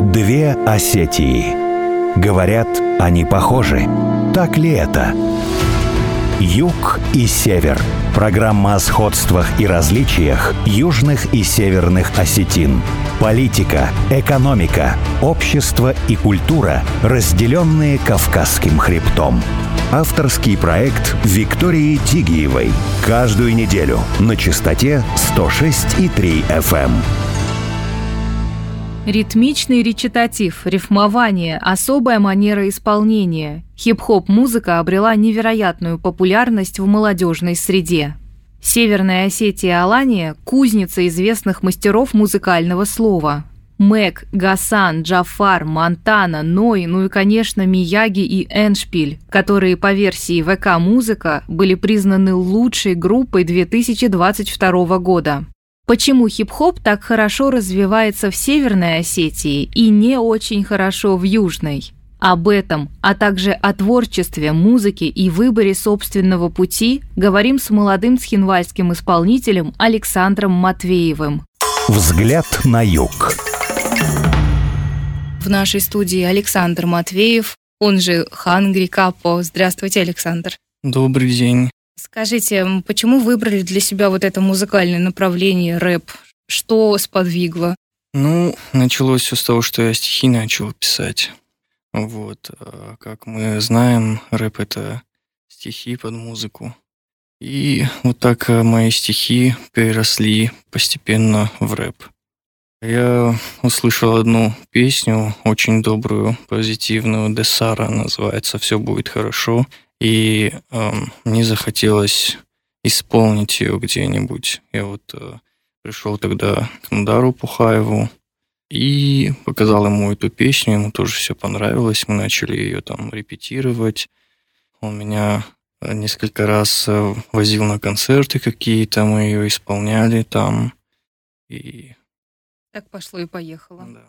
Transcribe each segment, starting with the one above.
Две Осетии. Говорят, они похожи. Так ли это? Юг и север. Программа о сходствах и различиях южных и северных осетин. Политика, экономика, общество и культура, разделенные Кавказским хребтом. Авторский проект Виктории Тигиевой. Каждую неделю на частоте 106,3 FM. Ритмичный речитатив, рифмование, особая манера исполнения. Хип-хоп-музыка обрела невероятную популярность в молодежной среде. Северная Осетия Алания – кузница известных мастеров музыкального слова. Мэг, Гасан, Джафар, Монтана, Ной, ну и, конечно, Мияги и Эншпиль, которые по версии ВК Музыка были признаны лучшей группой 2022 года. Почему хип-хоп так хорошо развивается в Северной Осетии и не очень хорошо в Южной? Об этом, а также о творчестве, музыке и выборе собственного пути говорим с молодым цхинвальским исполнителем Александром Матвеевым. Взгляд на юг. В нашей студии Александр Матвеев, он же Хангри Капо. Здравствуйте, Александр. Добрый день. Скажите, почему выбрали для себя вот это музыкальное направление рэп? Что сподвигло? Началось все с того, что я стихи начал писать. Как мы знаем, рэп — это стихи под музыку. И вот так мои стихи переросли постепенно в рэп. Я услышал одну песню, очень добрую, позитивную, Десара, называется «Все будет хорошо». И мне захотелось исполнить ее где-нибудь. Я пришел тогда к Нудару Пухаеву и показал ему эту песню, ему тоже все понравилось, мы начали ее там репетировать. Он меня несколько раз возил на концерты какие-то, мы ее исполняли там. И так пошло и поехало. да.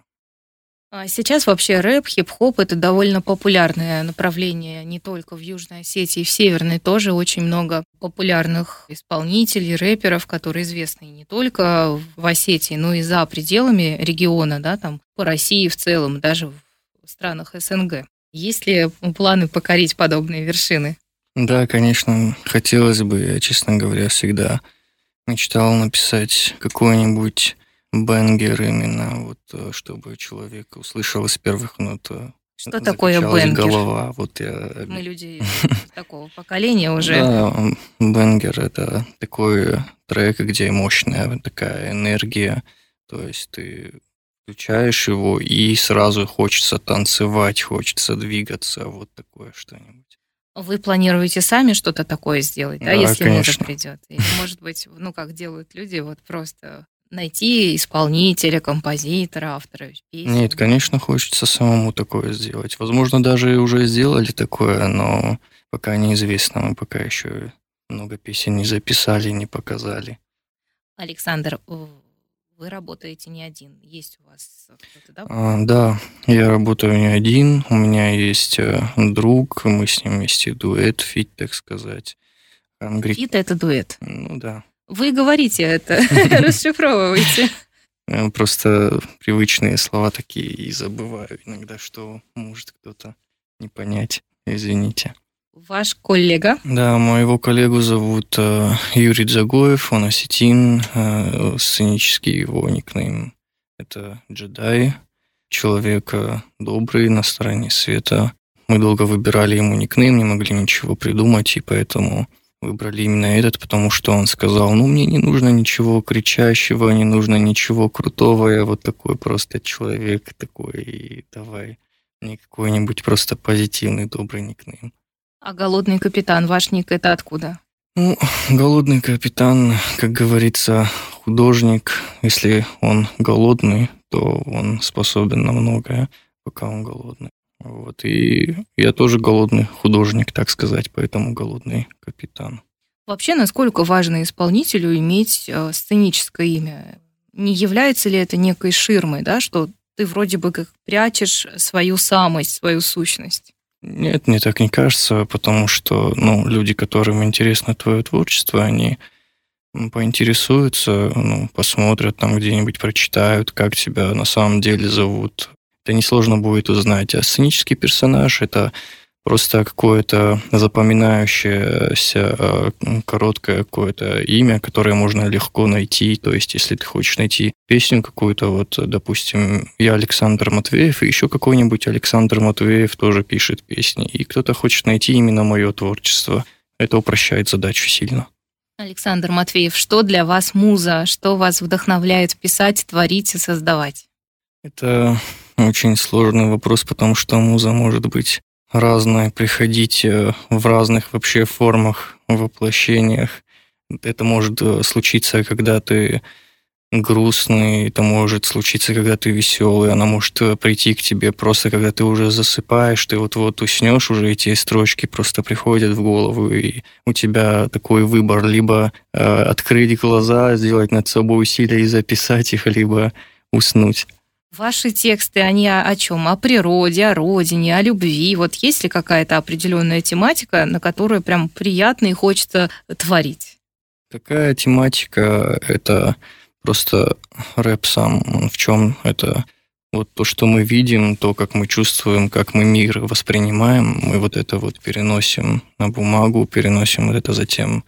А сейчас вообще рэп, хип-хоп — это довольно популярное направление не только в Южной Осетии, в Северной тоже очень много популярных исполнителей, рэперов, которые известны не только в Осетии, но и за пределами региона, да, там по России в целом, даже в странах СНГ. Есть ли планы покорить подобные вершины? Да, конечно, хотелось бы. Я, честно говоря, всегда мечтал написать какой-нибудь бенгер именно, чтобы человек услышал из первых нот. Что такое бенгер? Голова. Мы люди такого поколения уже. Да, бенгер — это такой трек, где мощная такая энергия. То есть ты включаешь его, и сразу хочется танцевать, хочется двигаться. Вот такое что-нибудь. Вы планируете сами что-то такое сделать, да, если муза придет? Или, может быть, как делают люди, просто найти исполнителя, композитора, автора песни? Нет, конечно, хочется самому такое сделать. Возможно, даже уже сделали такое, но пока неизвестно. Мы пока еще много песен не записали, не показали. Александр, вы работаете не один. Есть у вас кто-то, да? Да, я работаю не один. У меня есть друг, мы с ним вместе дуэт, фит, так сказать. Фит — это дуэт? Да. Вы говорите это, расшифровываете. Просто привычные слова такие и забываю иногда, что может кто-то не понять. Извините. Ваш коллега? Да, моего коллегу зовут Юрий Дзагоев, он осетин, сценический его никнейм — это Джедай, человек добрый, на стороне света. Мы долго выбирали ему никнейм, не могли ничего придумать, и поэтому выбрали именно этот, потому что он сказал: мне не нужно ничего кричащего, не нужно ничего крутого, я вот такой просто человек такой, и давай мне какой-нибудь просто позитивный, добрый никнейм. А «Голодный капитан», ваш ник, это откуда? Голодный капитан, как говорится, художник. Если он голодный, то он способен на многое, пока он голодный. И я тоже голодный художник, так сказать, поэтому голодный капитан. Вообще, насколько важно исполнителю иметь сценическое имя? Не является ли это некой ширмой, да, что ты вроде бы как прячешь свою самость, свою сущность? Нет, мне так не кажется, потому что люди, которым интересно твое творчество, они поинтересуются, посмотрят там где-нибудь, прочитают, как тебя на самом деле зовут. это несложно будет узнать. А сценический персонаж – это просто какое-то запоминающееся короткое какое-то имя, которое можно легко найти. То есть, если ты хочешь найти песню какую-то, вот, допустим, я Александр Матвеев, и еще какой-нибудь Александр Матвеев тоже пишет песни, и кто-то хочет найти именно мое творчество. Это упрощает задачу сильно. Александр Матвеев, что для вас муза? Что вас вдохновляет писать, творить и создавать? Это очень сложный вопрос, потому что муза может быть разная, приходить в разных вообще формах, воплощениях. Это может случиться, когда ты грустный, это может случиться, когда ты веселый, она может прийти к тебе просто, когда ты уже засыпаешь, ты вот-вот уснешь, уже эти строчки просто приходят в голову, и у тебя такой выбор: либо открыть глаза, сделать над собой усилие и записать их, либо уснуть. Ваши тексты, они о чем? О природе, о родине, о любви. Вот есть ли какая-то определенная тематика, на которую прям приятно и хочется творить? Такая тематика — это просто рэп сам. Он в чем? Это вот то, что мы видим, то, как мы чувствуем, как мы мир воспринимаем, мы вот это вот переносим на бумагу, переносим вот это затем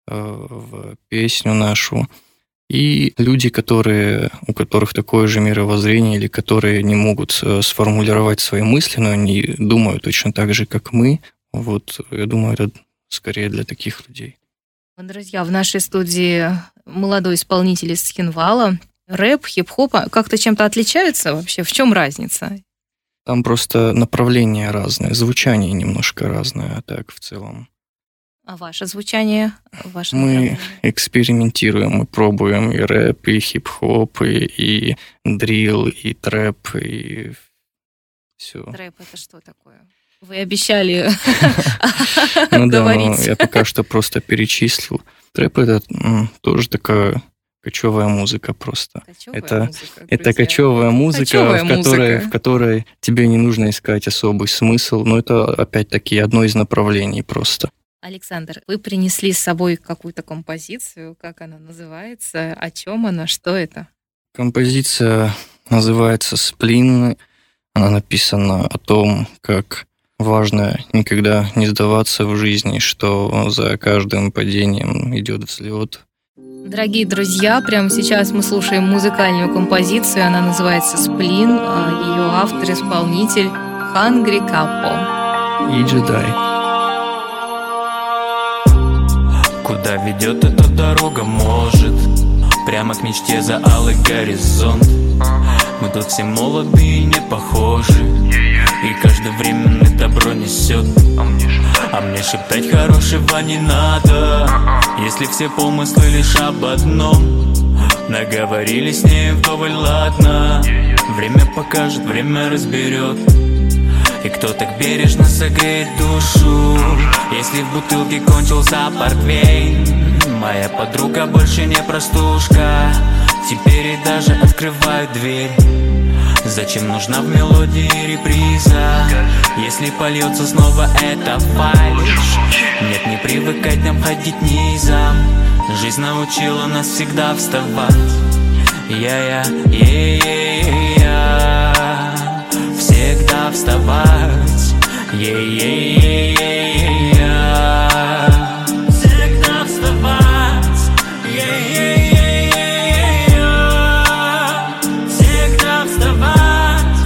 в песню нашу. И люди, у которых такое же мировоззрение, или которые не могут сформулировать свои мысли, но они думают точно так же, как мы, вот, я думаю, это скорее для таких людей. Друзья, в нашей студии молодой исполнитель из Цхинвала. Рэп, хип-хоп как-то чем-то отличаются вообще? В чем разница? Там просто направления разные, звучание немножко разное, а так в целом. А ваше звучание? Мы экспериментируем, мы пробуем и рэп, и хип-хоп, и дрилл, и трэп, и все. Трэп — это что такое? Вы обещали говорить. Ну да, я пока что просто перечислил. Трэп — это тоже такая кочевая музыка просто. Это кочевая музыка, в которой тебе не нужно искать особый смысл, но это опять-таки одно из направлений просто. Александр, вы принесли с собой какую-то композицию, как она называется, о чем она, что это? Композиция называется «Сплин». Она написана о том, как важно никогда не сдаваться в жизни, что за каждым падением идет взлет. Дорогие друзья, прямо сейчас мы слушаем музыкальную композицию, она называется «Сплин», ее автор-исполнитель Hungry Capo и джедай. Куда ведет эта дорога, может прямо к мечте за алый горизонт. Мы тут все молоды и не похожи, и каждый временный добро несет. А мне шептать хорошего не надо, если все помыслы лишь об одном. Наговорили с ней вдоволь, ладно. Время покажет, время разберет. И кто так бережно согреет душу, если в бутылке кончился портвейн. Моя подруга больше не простушка, теперь и даже открывают дверь. Зачем нужна в мелодии реприза, если польется снова эта фальшь? Нет, не привыкать нам ходить низом, жизнь научила нас всегда вставать. Я всегда вставать. Всегда вставать. Всегда вставать.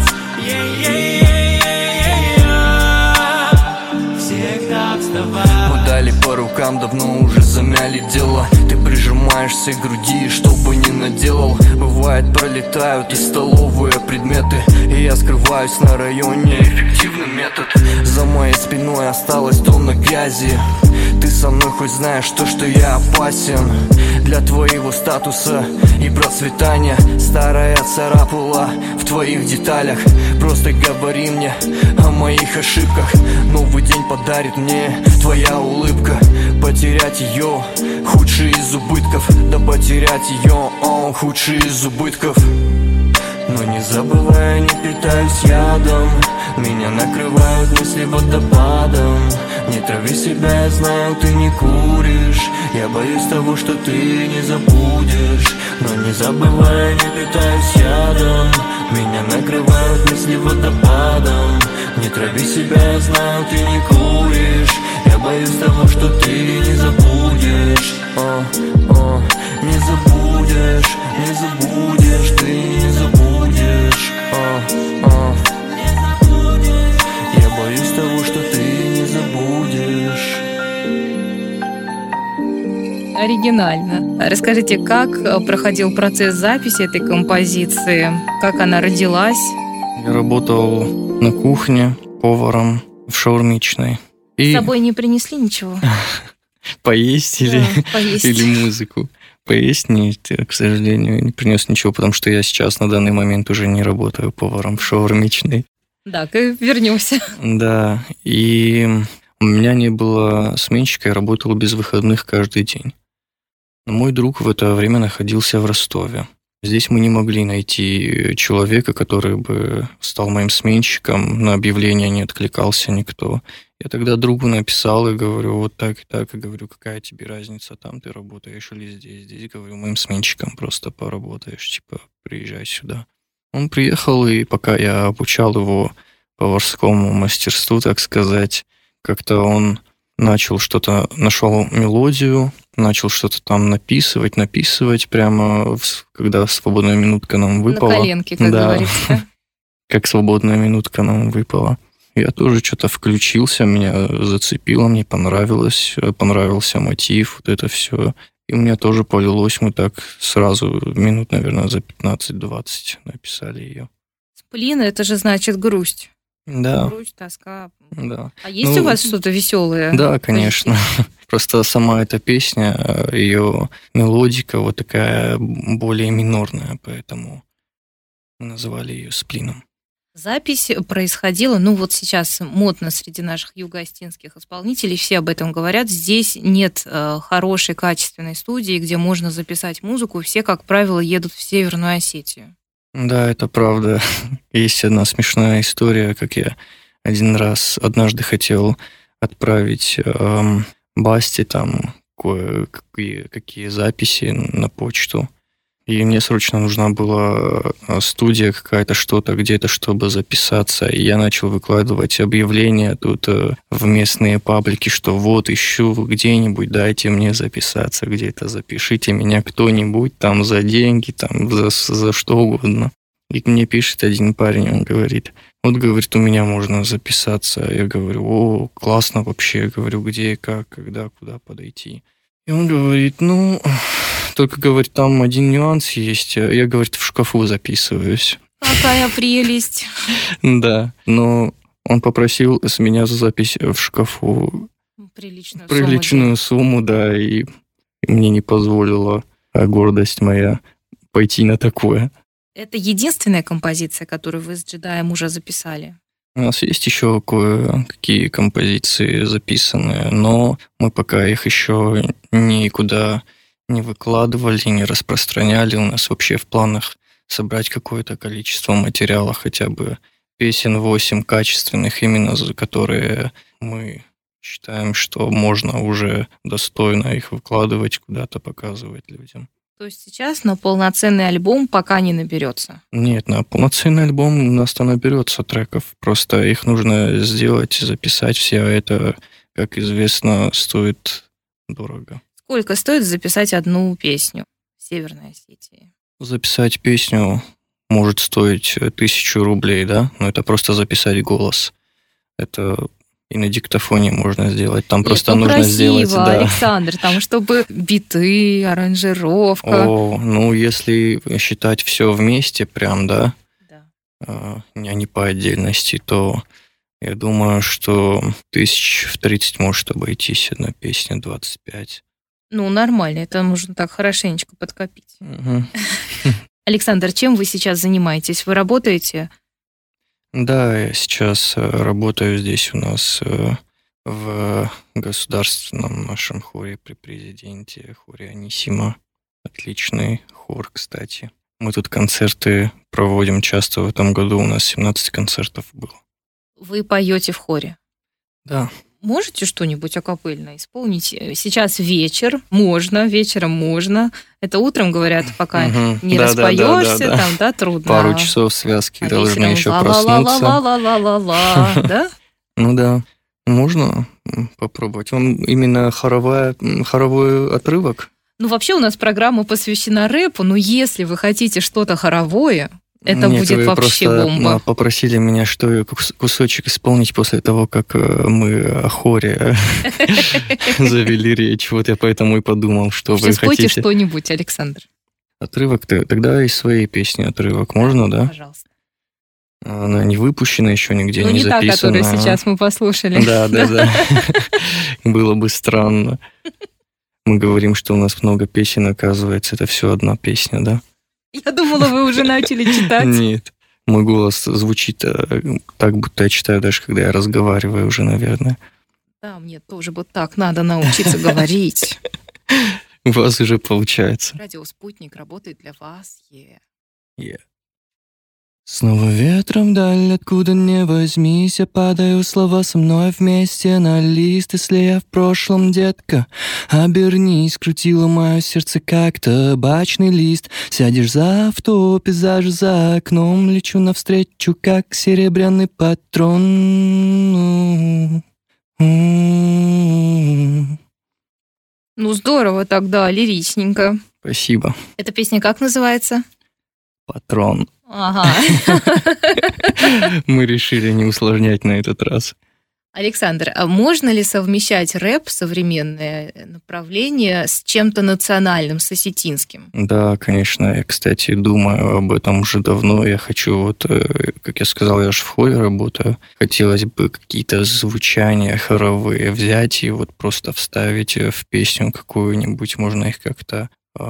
Всегда вставать. Мы дали по рукам, давно уже замяли дела. Ты прижимаешься к груди, что бы ни наделал. Бывает, пролетают и столовые предметы, и я скрываюсь на районе. Эффективный метод. За моей спиной осталось тонна грязи. Ты со мной хоть знаешь то, что я опасен для твоего статуса и процветания. Старая царапула в твоих деталях. Просто говори мне о моих ошибках. Новый день подарит мне твоя улыбка. Потерять ее — худший из убытков. Да потерять ее — худший из убытков. Но не забывай, не питаюсь ядом. Меня накрывают мысли водопадом. Не трави себя, я знаю, ты не куришь. Я боюсь того, что ты не забудешь. Но не забывай, не питаюсь ядом. Меня накрывают мысли водопадом. Не трави себя, я знаю, ты не куришь. Я боюсь того, что ты не забудешь. Не забудешь, не забудешь, ты не забудешь. Я боюсь того, что ты не забудешь. Оригинально. Расскажите, как проходил процесс записи этой композиции? Как она родилась? Я работал на кухне поваром в шаурмичной. С собой не принесли ничего? Поесть поесть. или музыку? Поесть нет, я, к сожалению, не принес ничего, потому что я сейчас на данный момент уже не работаю поваром в шаурмичной. Да, вернемся. Да, и у меня не было сменщика, я работал без выходных каждый день. Но мой друг в это время находился в Ростове. Здесь мы не могли найти человека, который бы стал моим сменщиком, на объявление не откликался никто. Я тогда другу написал и говорю, вот так и так, и говорю, какая тебе разница, там ты работаешь или здесь. Здесь, говорю, моим сменщиком просто поработаешь, типа, приезжай сюда. Он приехал, и пока я обучал его поварскому мастерству, так сказать, как-то он нашел мелодию, начал что-то там написывать прямо, когда свободная минутка нам выпала. На коленке, как говорится. Как свободная минутка нам выпала. Я тоже что-то включился, меня зацепило, мне понравился мотив, вот это все. И у меня тоже полилось, мы так сразу минут, наверное, за 15-20 написали ее. Сплин — это же значит грусть. Да. Грусть, тоска. Да. А есть у вас что-то веселое? Да, конечно. Просто сама эта песня, ее мелодика вот такая более минорная, поэтому мы называли ее сплином. Запись происходила, вот сейчас модно среди наших юго-остинских исполнителей, все об этом говорят, здесь нет хорошей, качественной студии, где можно записать музыку, все, как правило, едут в Северную Осетию. Да, это правда. Есть одна смешная история, как я однажды хотел отправить Басте там кое-какие записи на почту. И мне срочно нужна была студия какая-то, что-то где-то, чтобы записаться. И я начал выкладывать объявления тут в местные паблики, что вот ищу где-нибудь, дайте мне записаться где-то, запишите меня кто-нибудь там за деньги, там за что угодно. И мне пишет один парень, он говорит, вот, говорит, у меня можно записаться. Я говорю, о, классно вообще. Я говорю, где и как, когда, куда подойти. И он говорит, только, говорит, там один нюанс есть. Я, говорит, в шкафу записываюсь. Какая прелесть. Да, но он попросил с меня за запись в шкафу приличную сумму, да, и мне не позволила гордость моя пойти на такое. Это единственная композиция, которую вы с Джедаем уже записали? У нас есть еще кое-какие композиции записанные, но мы пока их еще никуда не выкладывали, не распространяли. У нас вообще в планах собрать какое-то количество материала, хотя бы песен 8 качественных, именно за которые мы считаем, что можно уже достойно их выкладывать, куда-то показывать людям. То есть сейчас на полноценный альбом пока не наберется? Нет, на полноценный альбом у нас-то наберется треков. Просто их нужно сделать, записать все. А это, как известно, стоит дорого. Сколько стоит записать одну песню в Северной Осетии? Записать песню может стоить 1000 рублей, да? Но это просто записать голос. Это и на диктофоне можно сделать. Там просто нужно красиво, сделать... Да. Александр, там чтобы биты, аранжировка. Если считать все вместе прям, да. А не по отдельности, то я думаю, что 30 может обойтись одна песня, 25. Нормально, это нужно так хорошенечко подкопить. Угу. Александр, чем вы сейчас занимаетесь? Вы работаете? Да, я сейчас работаю здесь у нас в государственном нашем хоре при президенте, хоре Анисима. Отличный хор, кстати. Мы тут концерты проводим часто. В этом году у нас 17 концертов было. Вы поете в хоре? Да. Можете что-нибудь акапельно исполнить? Сейчас вечером можно. Это утром, говорят, пока не распоешься, там, да, трудно. Пару часов связки должны вечером еще проснуться. ла-ла-ла-ла-ла-ла-ла, да? Ну да, можно попробовать. Он именно хоровой отрывок? Ну, вообще у нас программа посвящена рэпу, но если вы хотите что-то хоровое, это Нет, будет вы вообще просто бомба. попросили меня, что кусочек исполнить после того, как мы о хоре завели речь. Вот я поэтому и подумал, что вы Сейчас спойте хотите. что-нибудь, Александр. Отрывок тогда из своей песни отрывок можно, да? Пожалуйста. Она не выпущена еще нигде, Ну, не не та, записана. которую сейчас мы послушали. Да. Было бы странно. Мы говорим, что у нас много песен, оказывается, это все одна песня, да? Я думала, вы уже начали читать. Нет. Мой голос звучит так, будто я читаю, даже когда я разговариваю уже, наверное. Да, мне тоже вот так надо научиться говорить. У вас уже получается. Радио «Спутник» работает для вас. Снова ветром вдаль, откуда не возьмись, я падаю, слова со мной вместе на лист. Если я в прошлом, детка, обернись, крутило мое сердце как табачный лист. Сядешь за авто, пейзаж за окном, лечу навстречу, как серебряный патрон. Ну, здорово тогда, лиричненько. Спасибо. Эта песня как называется? Патрон. Ага. Мы решили не усложнять на этот раз. Александр, а можно ли совмещать рэп, современное направление, с чем-то национальным, с осетинским? Да, конечно. Я, кстати, думаю об этом уже давно. Я хочу, как я сказал, я же в хоре работаю. Хотелось бы какие-то звучания хоровые взять и просто вставить в песню какую-нибудь. Можно их как-то,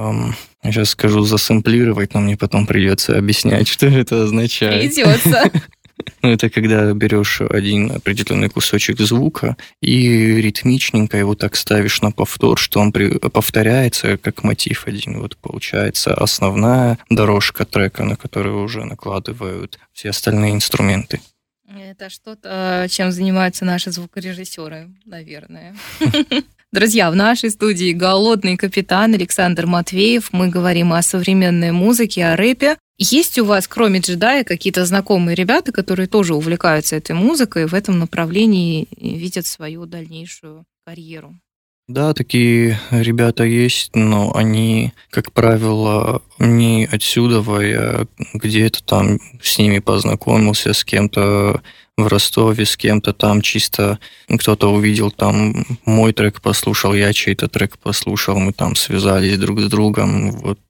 я сейчас скажу, засэмплировать, но мне потом придется объяснять, что это означает. Придется. Ну, это когда берешь один определенный кусочек звука и ритмичненько его так ставишь на повтор, что он повторяется как мотив один. Вот получается основная дорожка трека, на которую уже накладывают все остальные инструменты. Это что-то, чем занимаются наши звукорежиссеры, наверное. Друзья, в нашей студии голодный капитан Александр Матвеев. Мы говорим о современной музыке, о рэпе. Есть у вас, кроме джедая, какие-то знакомые ребята, которые тоже увлекаются этой музыкой и в этом направлении видят свою дальнейшую карьеру? Да, такие ребята есть, но они, как правило, не отсюда, я где-то там с ними познакомился, с кем-то в Ростове, с кем-то там чисто кто-то увидел там мой трек, послушал, я чей-то трек послушал, мы там связались друг с другом.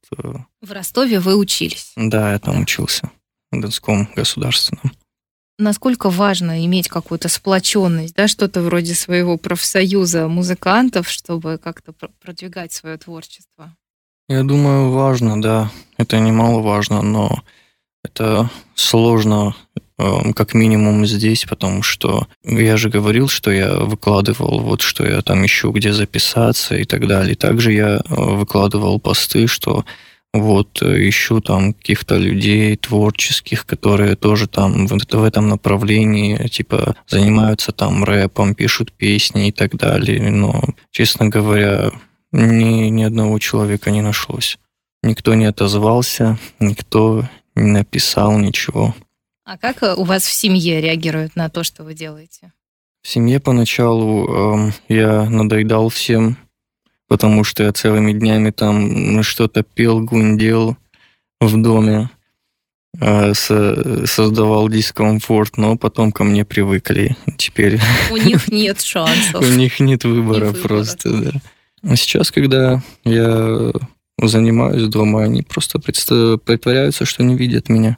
В Ростове вы учились? Да, я там учился в Донском государственном. Насколько важно иметь какую-то сплоченность, да, что-то вроде своего профсоюза музыкантов, чтобы как-то продвигать свое творчество? Я думаю, важно, да. Это немаловажно, но это сложно, как минимум здесь, потому что я же говорил, что я выкладывал, что я там ищу, где записаться и так далее. Также я выкладывал посты, что ищу там каких-то людей творческих, которые тоже там в этом направлении, типа, занимаются там рэпом, пишут песни и так далее. Но, честно говоря, ни одного человека не нашлось. Никто не отозвался, никто не написал ничего. А как у вас в семье реагируют на то, что вы делаете? В семье поначалу я надоедал всем, потому что я целыми днями там что-то пел, гундел в доме, создавал дискомфорт, но потом ко мне привыкли. Теперь у них нет шансов. У них нет выбора просто, да. А сейчас, когда я занимаюсь дома, они просто притворяются, что не видят меня.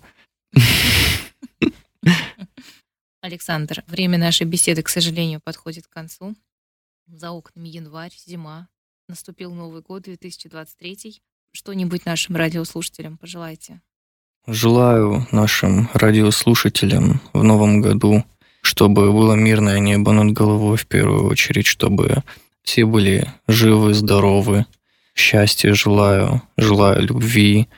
Александр, время нашей беседы, к сожалению, подходит к концу. За окнами январь, зима. Наступил Новый год, 2023. Что-нибудь нашим радиослушателям пожелайте? Желаю нашим радиослушателям в новом году, чтобы было мирное небо над головой в первую очередь, чтобы все были живы, здоровы. Счастья желаю любви,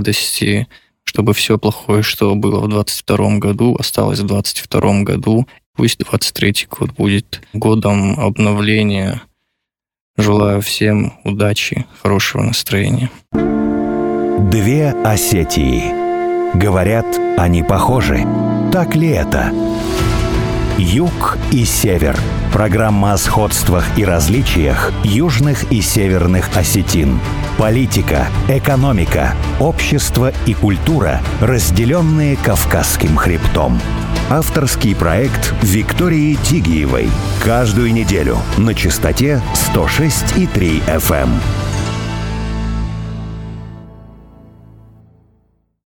радости, чтобы все плохое, что было в 2022 году, осталось в 2022 году. Пусть 23-й год будет годом обновления. Желаю всем удачи, хорошего настроения. Две Осетии. Говорят, они похожи. Так ли это? Юг и север. Программа о сходствах и различиях южных и северных осетин. Политика, экономика, общество и культура, разделенные Кавказским хребтом. Авторский проект Виктории Тигиевой. Каждую неделю на частоте 106,3 FM.